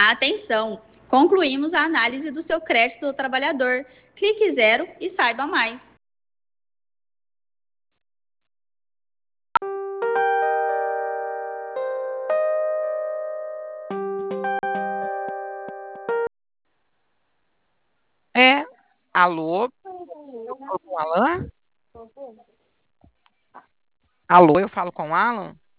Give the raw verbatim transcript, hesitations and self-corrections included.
Atenção! Concluímos a análise do seu crédito do trabalhador. Clique zero e saiba mais. É, alô? Eu falo com o Alan? Alô, eu falo com o Alan?